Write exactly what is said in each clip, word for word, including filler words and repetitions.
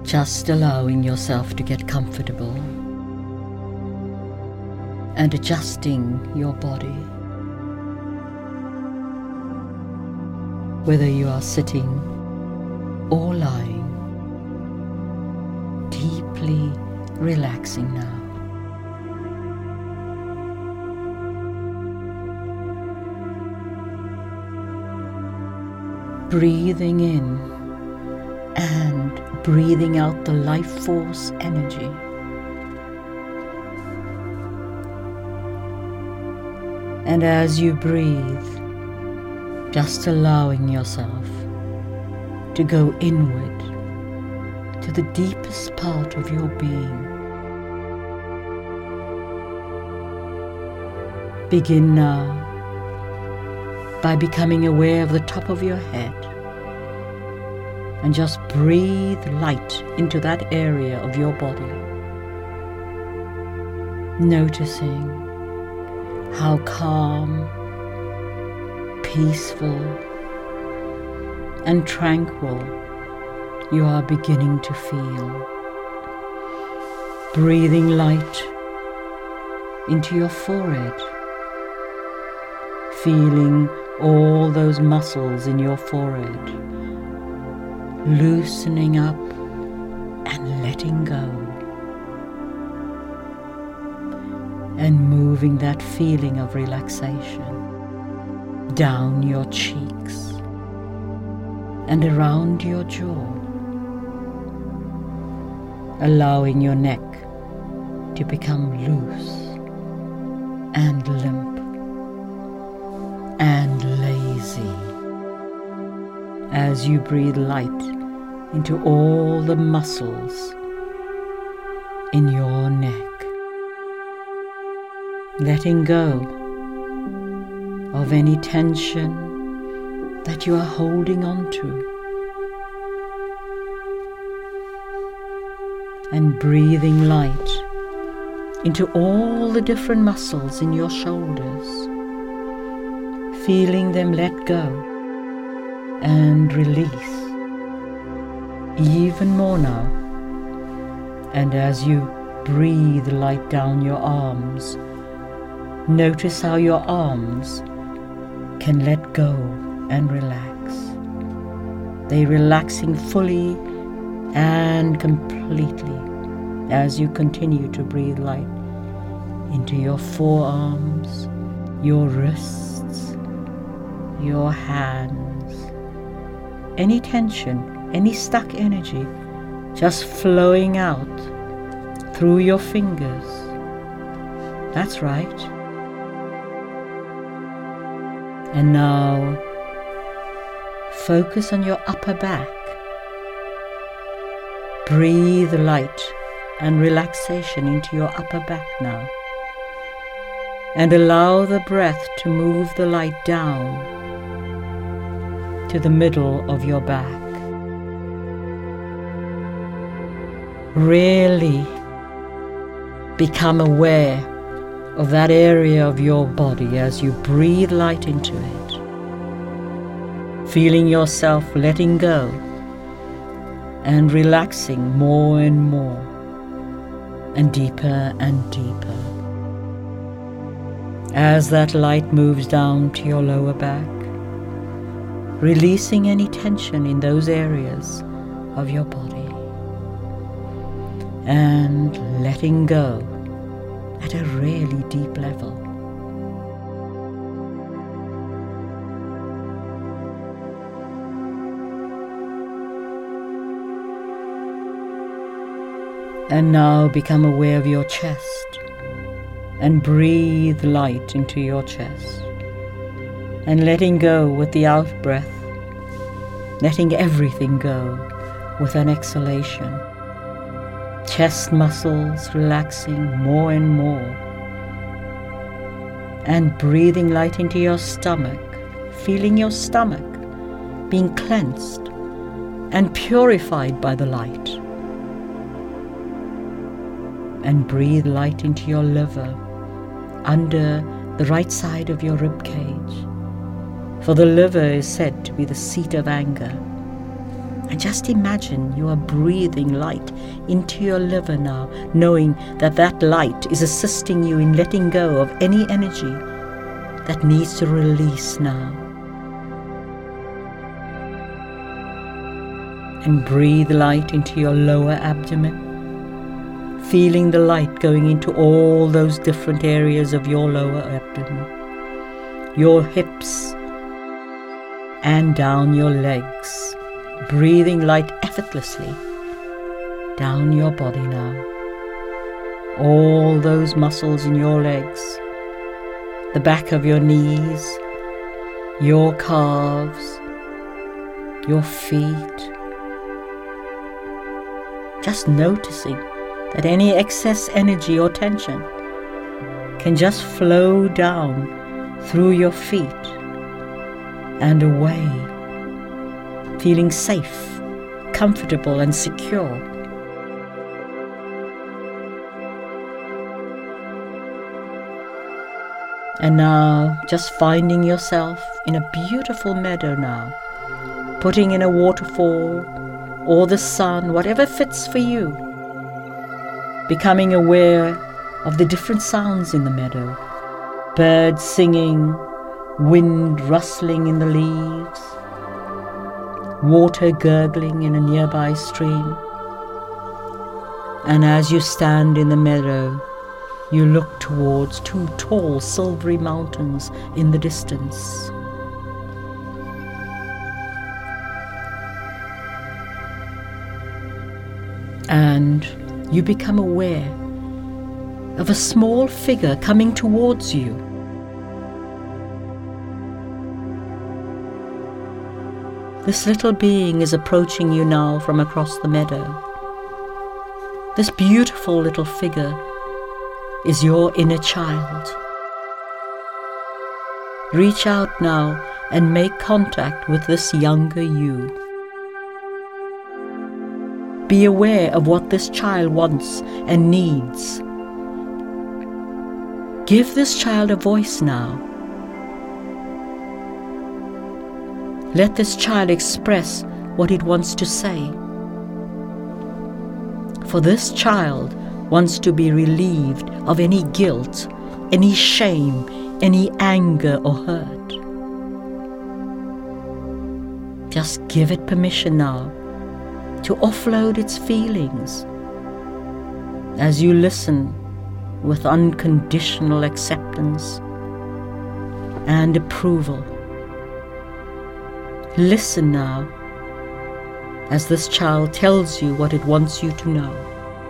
Just allowing yourself to get comfortable and adjusting your body. Whether you are sitting or lying, deeply relaxing now. Breathing in and breathing out the life force energy. And as you breathe, just allowing yourself to go inward to the deepest part of your being. Begin now by becoming aware of the top of your head, and just breathe light into that area of your body, noticing how calm, peaceful, and tranquil you are beginning to feel. Breathing light into your forehead, feeling all those muscles in your forehead loosening up and letting go, and moving that feeling of relaxation down your cheeks and around your jaw, allowing your neck to become loose and limp and lazy as you breathe light into all the muscles in your neck, letting go of any tension that you are holding on to, and breathing light into all the different muscles in your shoulders, feeling them let go and release even more now. And as you breathe light down your arms, notice how your arms can let go and relax. They're relaxing fully and completely as you continue to breathe light into your forearms, your wrists, your hands. Any tension, any stuck energy, just flowing out through your fingers. That's right. And now, focus on your upper back. Breathe light and relaxation into your upper back now. And allow the breath to move the light down to the middle of your back. Really become aware of that area of your body as you breathe light into it, feeling yourself letting go and relaxing more and more and deeper and deeper. As that light moves down to your lower back, releasing any tension in those areas of your body, and letting go at a really deep level. And now become aware of your chest and breathe light into your chest, and letting go with the out breath, letting everything go with an exhalation. Chest muscles relaxing more and more, and breathing light into your stomach, feeling your stomach being cleansed and purified by the light. And breathe light into your liver, under the right side of your rib cage, for the liver is said to be the seat of anger. And just imagine you are breathing light into your liver now, knowing that that light is assisting you in letting go of any energy that needs to release now. And breathe light into your lower abdomen, feeling the light going into all those different areas of your lower abdomen, your hips, and down your legs. Breathing light effortlessly down your body now. All those muscles in your legs, the back of your knees, your calves, your feet. Just noticing that any excess energy or tension can just flow down through your feet and away, feeling safe, comfortable, and secure. And now, just finding yourself in a beautiful meadow now, putting in a waterfall or the sun, whatever fits for you, becoming aware of the different sounds in the meadow, birds singing, wind rustling in the leaves, water gurgling in a nearby stream. And as you stand in the meadow, you look towards two tall silvery mountains in the distance. And you become aware of a small figure coming towards you. This little being is approaching you now from across the meadow. This beautiful little figure is your inner child. Reach out now and make contact with this younger you. Be aware of what this child wants and needs. Give this child a voice now. Let this child express what it wants to say. For this child wants to be relieved of any guilt, any shame, any anger or hurt. Just give it permission now to offload its feelings as you listen with unconditional acceptance and approval. Listen now as this child tells you what it wants you to know.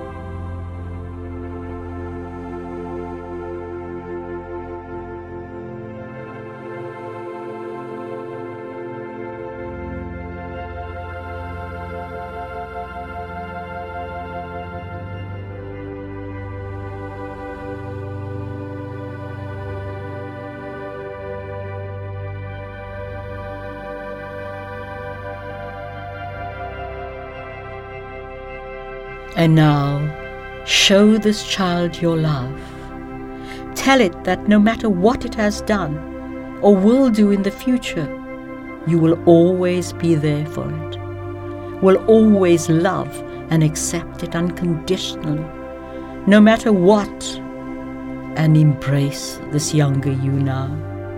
And now, show this child your love. Tell it that no matter what it has done or will do in the future, you will always be there for it, will always love and accept it unconditionally, no matter what, and embrace this younger you now.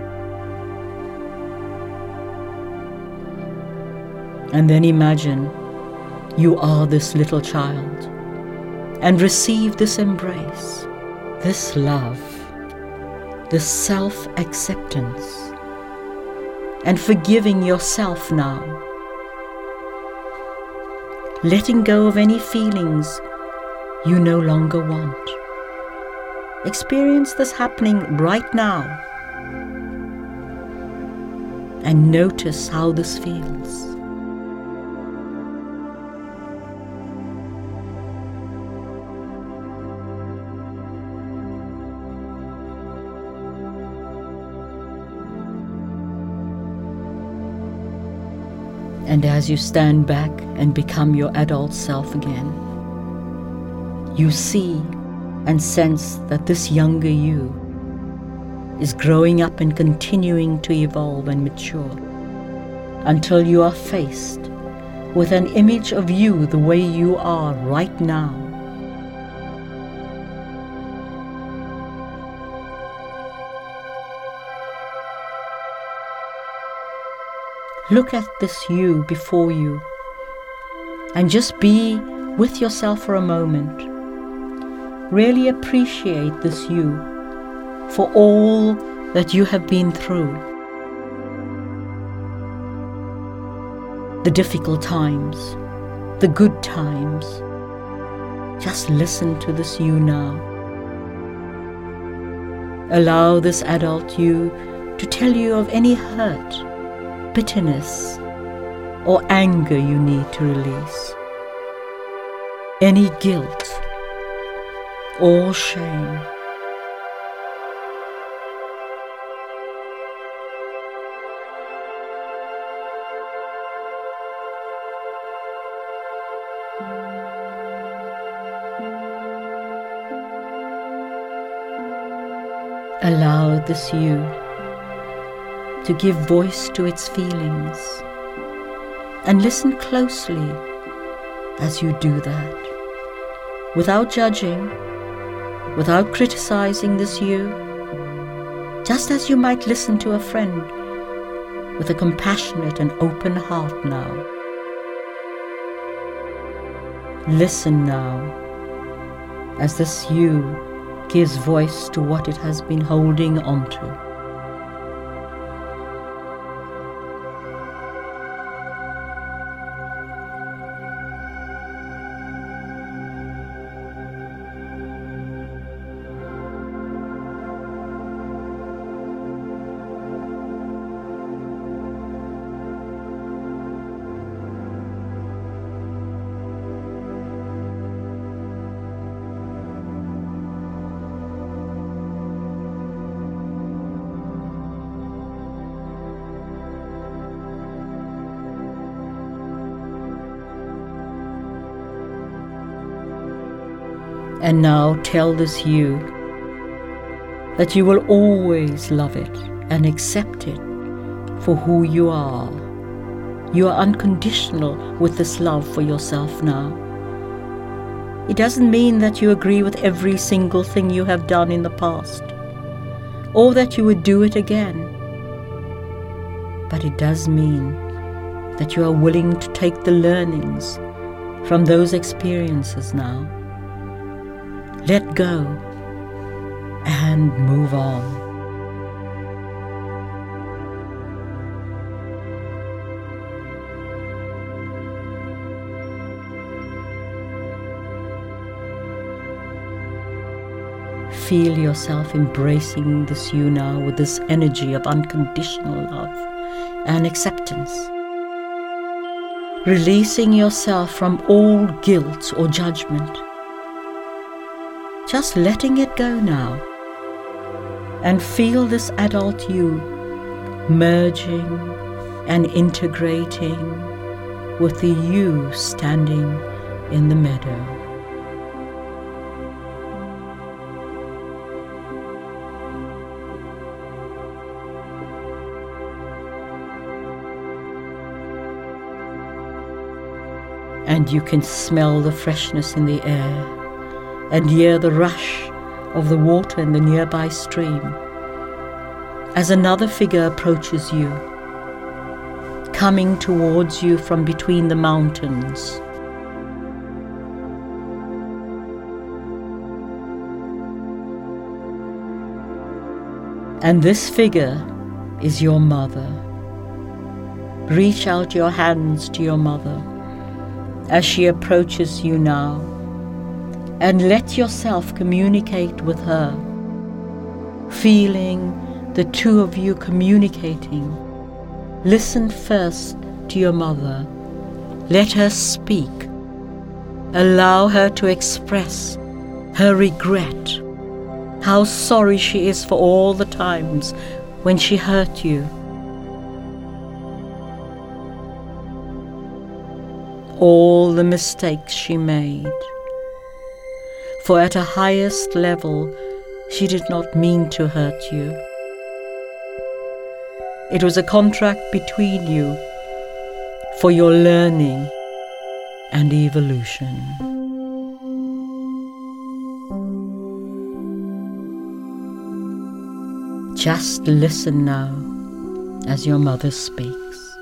And then imagine you are this little child, and receive this embrace, this love, this self-acceptance, and forgiving yourself now. Letting go of any feelings you no longer want. Experience this happening right now, and notice how this feels. And as you stand back and become your adult self again, you see and sense that this younger you is growing up and continuing to evolve and mature until you are faced with an image of you the way you are right now. Look at this you before you and just be with yourself for a moment. Really appreciate this you for all that you have been through. The difficult times, the good times. Just listen to this you now. Allow this adult you to tell you of any hurt, bitterness, or anger you need to release. Any guilt or shame. Allow this you to give voice to its feelings, and listen closely as you do that, without judging, without criticizing this you, just as you might listen to a friend with a compassionate and open heart now. Listen now as this you gives voice to what it has been holding onto. And now tell this you that you will always love it and accept it for who you are. You are unconditional with this love for yourself now. It doesn't mean that you agree with every single thing you have done in the past, or that you would do it again. But it does mean that you are willing to take the learnings from those experiences now. Let go and move on. Feel yourself embracing this you now with this energy of unconditional love and acceptance. Releasing yourself from all guilt or judgment. Just letting it go now, and feel this adult you merging and integrating with the you standing in the meadow. And you can smell the freshness in the air and hear the rush of the water in the nearby stream as another figure approaches you, coming towards you from between the mountains. And this figure is your mother. Reach out your hands to your mother as she approaches you now, and let yourself communicate with her, feeling the two of you communicating. Listen first to your mother. Let her speak. Allow her to express her regret, how sorry she is for all the times when she hurt you. All the mistakes she made. For at a highest level, she did not mean to hurt you. It was a contract between you for your learning and evolution. Just listen now as your mother speaks.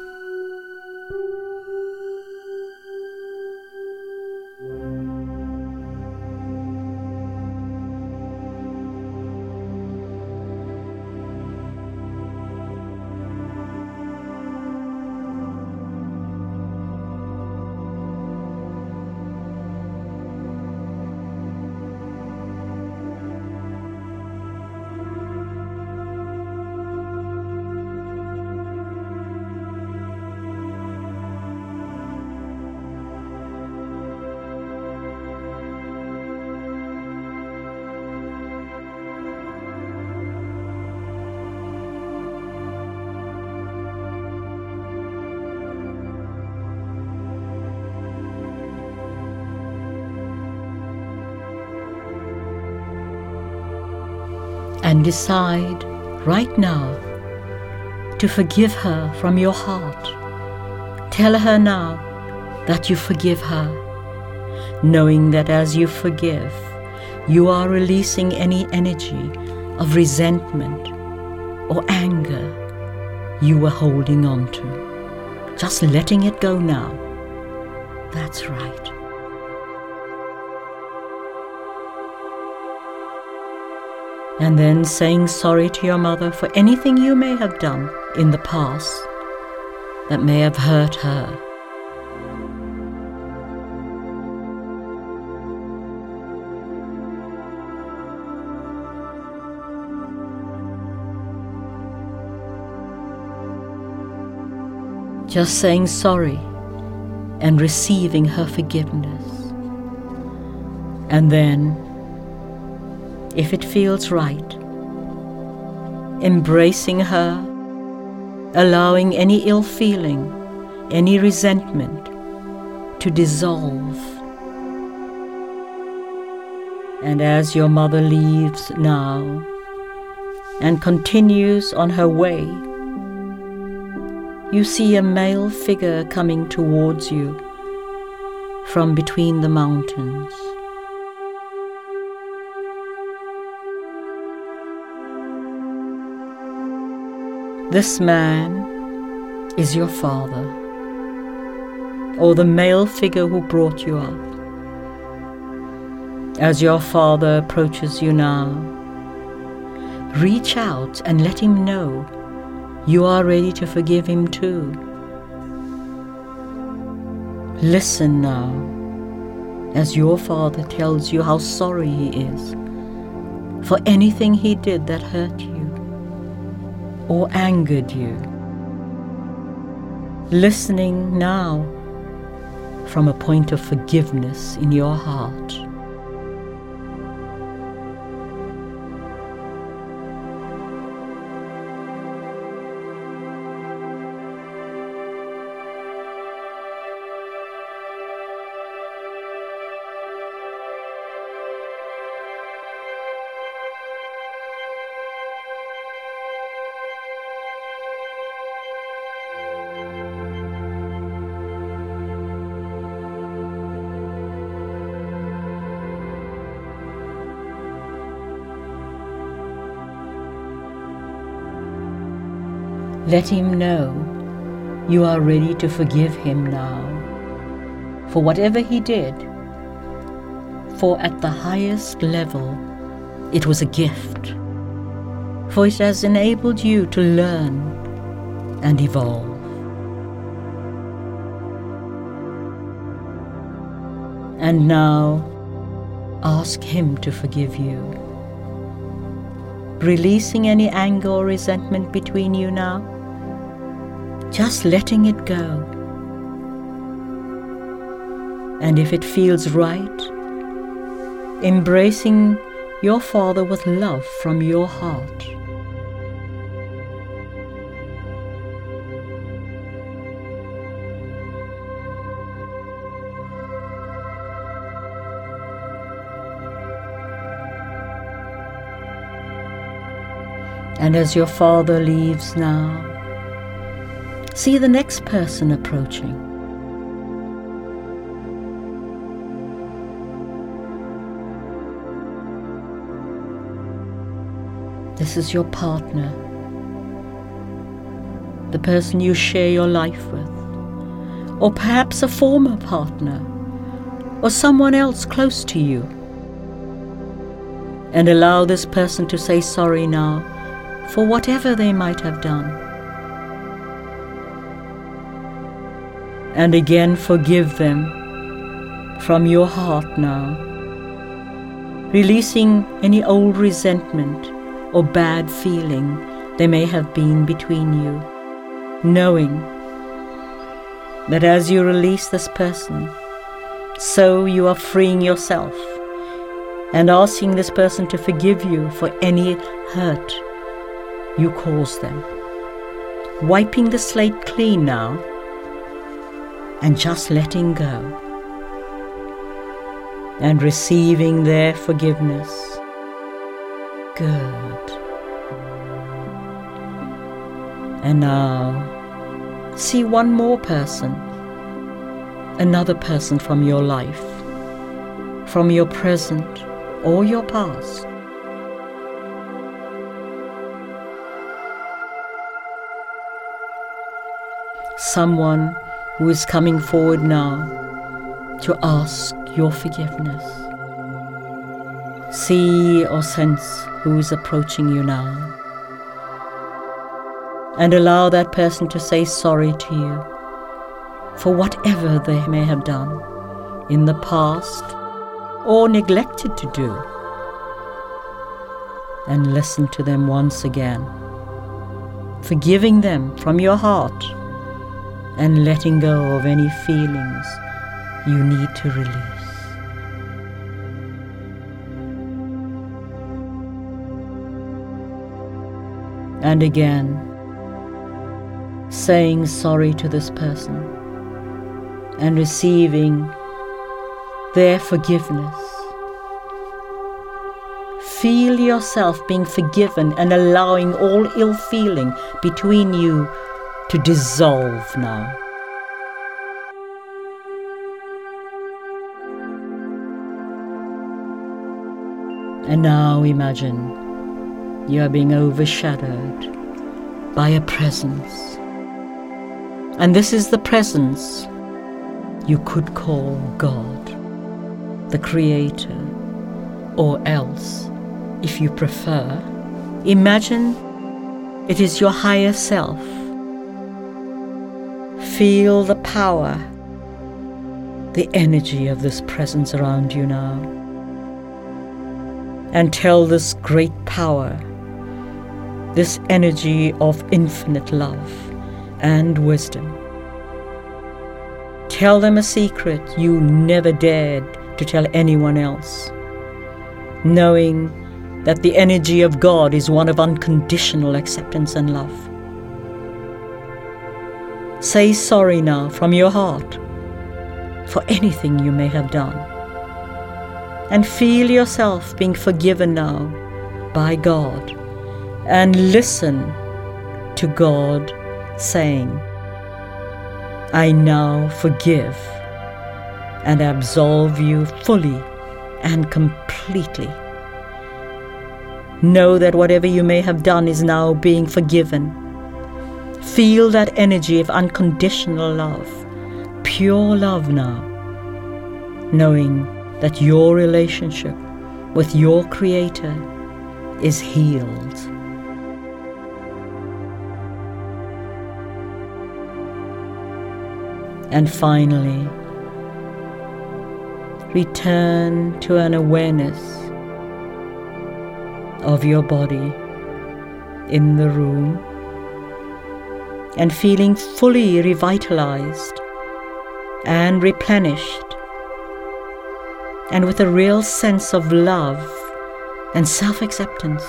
And decide right now to forgive her from your heart. Tell her now that you forgive her, knowing that as you forgive, you are releasing any energy of resentment or anger you were holding on to. Just letting it go now. That's right. And then saying sorry to your mother for anything you may have done in the past that may have hurt her. Just saying sorry and receiving her forgiveness. And then, if it feels right, embracing her, allowing any ill feeling, any resentment to dissolve. And as your mother leaves now and continues on her way, you see a male figure coming towards you from between the mountains. This man is your father, or the male figure who brought you up. As your father approaches you now, reach out and let him know you are ready to forgive him too. Listen now as your father tells you how sorry he is for anything he did that hurt you or angered you. Listening now from a point of forgiveness in your heart. Let him know you are ready to forgive him now for whatever he did, for at the highest level it was a gift, for it has enabled you to learn and evolve. And now ask him to forgive you, releasing any anger or resentment between you now. Just letting it go. And if it feels right, embracing your father with love from your heart. And as your father leaves now, see the next person approaching. This is your partner, the person you share your life with, or perhaps a former partner, or someone else close to you. And allow this person to say sorry now for whatever they might have done. And again forgive them from your heart now, releasing any old resentment or bad feeling there may have been between you, knowing that as you release this person, so you are freeing yourself and asking this person to forgive you for any hurt you caused them. Wiping the slate clean now and just letting go and receiving their forgiveness. Good. And now see one more person, another person from your life, from your present or your past. Someone who is coming forward now to ask your forgiveness. See or sense who is approaching you now. And allow that person to say sorry to you for whatever they may have done in the past or neglected to do. And listen to them once again, forgiving them from your heart and letting go of any feelings you need to release. And again, saying sorry to this person and receiving their forgiveness. Feel yourself being forgiven and allowing all ill feeling between you to dissolve now. And now imagine you are being overshadowed by a presence. And this is the presence you could call God, the Creator, or else, if you prefer, imagine it is your higher self. Feel the power, the energy of this presence around you now. And tell this great power, this energy of infinite love and wisdom. Tell them a secret you never dared to tell anyone else, knowing that the energy of God is one of unconditional acceptance and love. Say sorry now from your heart for anything you may have done, and feel yourself being forgiven now by God, and listen to God saying, I now forgive and absolve you fully and completely. Know that whatever you may have done is now being forgiven. Feel that energy of unconditional love, pure love now, knowing that your relationship with your Creator is healed. And finally, return to an awareness of your body in the room and feeling fully revitalized and replenished, and with a real sense of love and self-acceptance.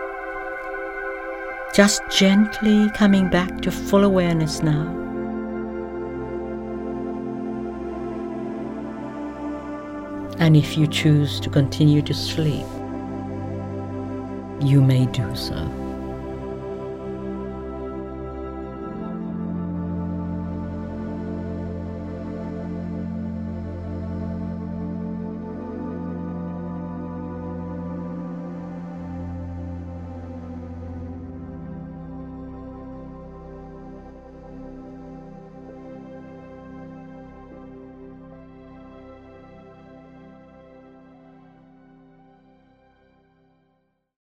Just gently coming back to full awareness now. And if you choose to continue to sleep, you may do so.